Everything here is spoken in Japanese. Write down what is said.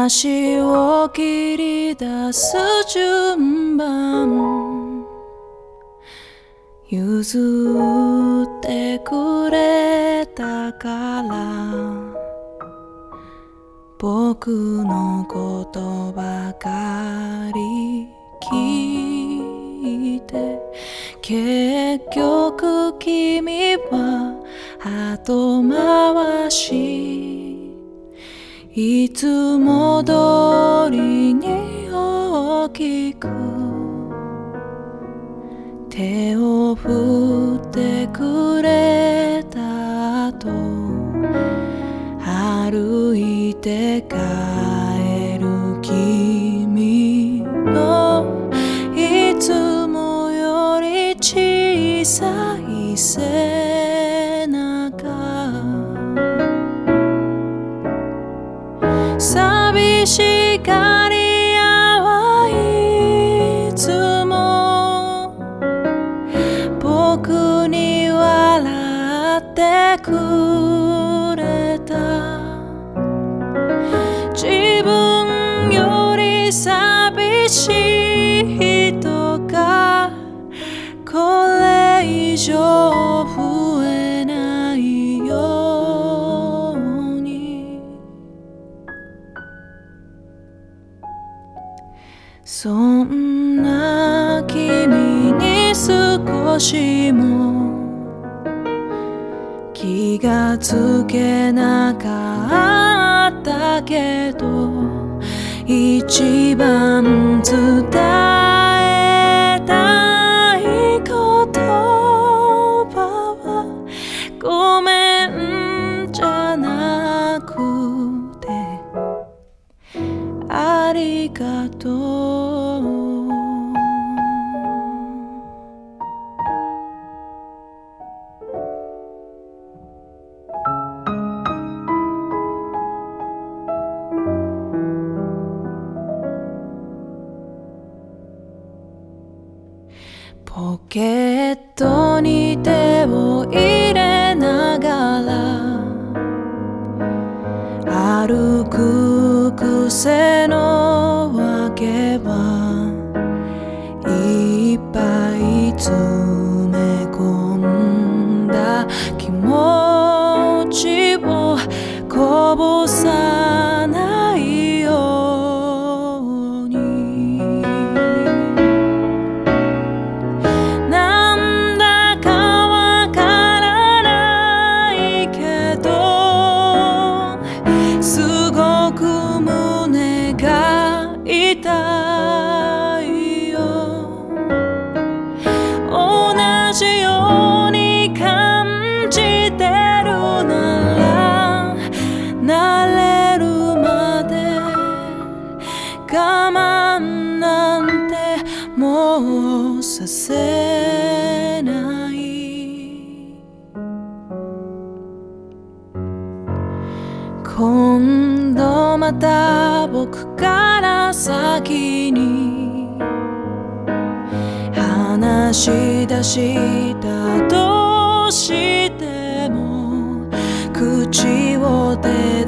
話を切り出す順番譲ってくれたから僕のことばかり聞いて結局君は後回しいつも通りに大きく手を振ってくれた後歩いて帰る君のいつもより小さい背中寂しがり屋はいつも僕に笑ってくれた自分より寂しい人がこれ以上増えないようにそんな君に少しも気がつけなかったけど一番伝えたい言葉はごめんじゃなくてありがとうポケットに手を入れながら歩く癖のわけはいっぱい詰め込んだ気持ちをこぼさないようになんだかわからないけどすごく胸が痛いよ同じように感じてるなら慣れるまで我慢なんてもうさせない今度また僕から先に話し出したとしても口を出